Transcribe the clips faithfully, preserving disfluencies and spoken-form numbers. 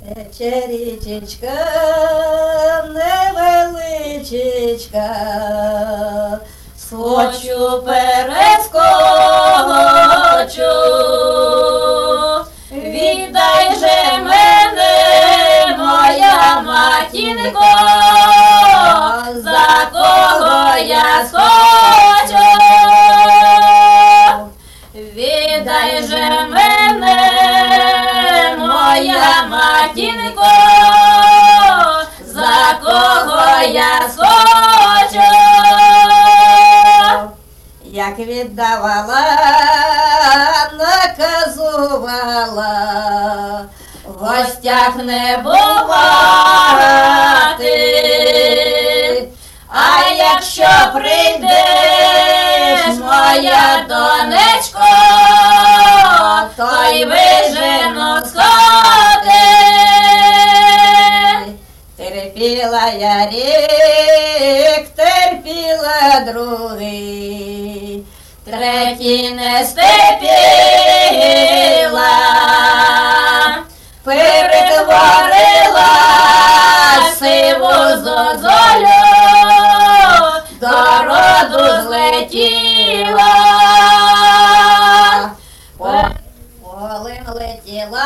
Тече річечка, невеличечка, схочу перескочу, віддай же мене, моя матінко, за кого я схочу. Віддай же мене, моя матінко, за кого я схочу. Як віддавала, наказувала, в гостях не бувати. А якщо прийдеш, моя донечко, то й вижену з хати. Терпіла я рік, терпіла другий, третій не стерпіла, перетворила сиву зозулю, до роду злетіла. Полем летіла,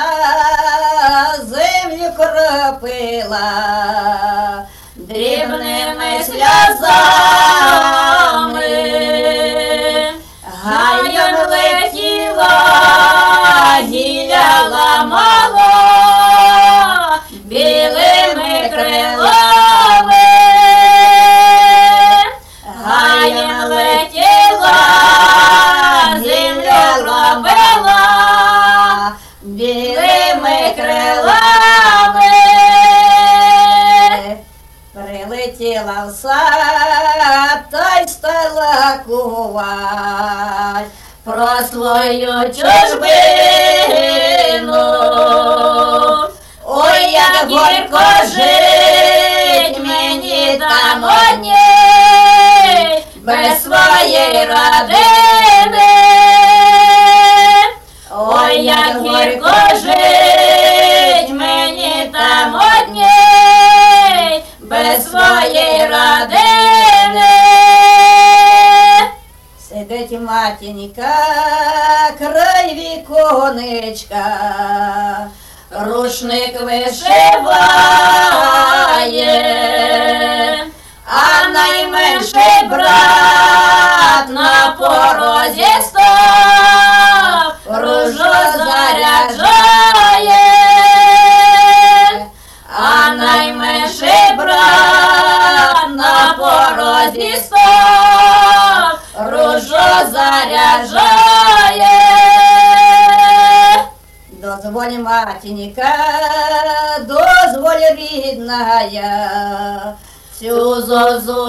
землю кропила, дрібними сльозами. Гаєм летіла, гілля ламала, білими крилами. Гаєм летіла, землю робила, білими крилами. Прилетіла в сад, та й стала кувать про свою чужбину. Ой, як гірко жить мені там одній, без своєї родини. Ой, як гірко жить мені там одній, без своєї родини. Сидить матінька край віконечка, рушник вишиває, а найменший брат на порозі став, ружу заряджає. А найменший брат на порозі став, ружу заряджає. Дозволь, матінька, дозволь, рідная, цю зозу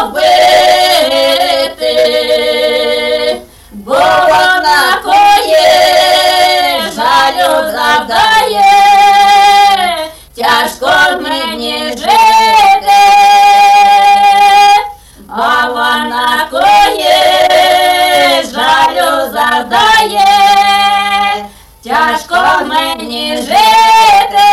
любити, бо вона коє жалю завдає, тяжко мені жити. А вона коє жалю завдає, тяжко мені жити.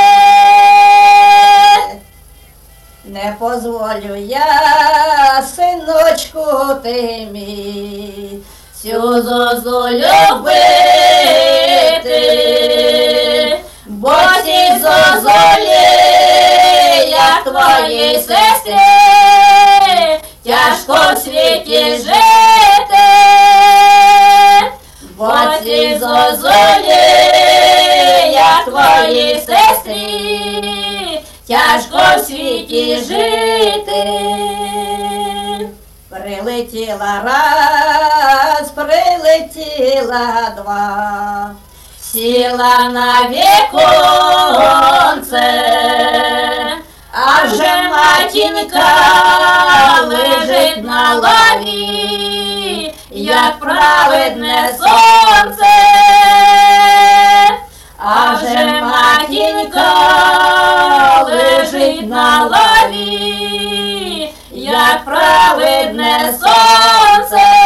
Не позволю я, синочку ти мій, цю зозу любити, бо ці зозулі, як твої сестри, тяжко в світі жити. Бо ці зозулі, як твої сестри, тяжко в світі жити. Прилетіла раз, прилетіла два, сіла на віконце, а вже матінка лежить на лаві, як праведне сонце. А вже матінка лежить на лаві, як праведне сонце.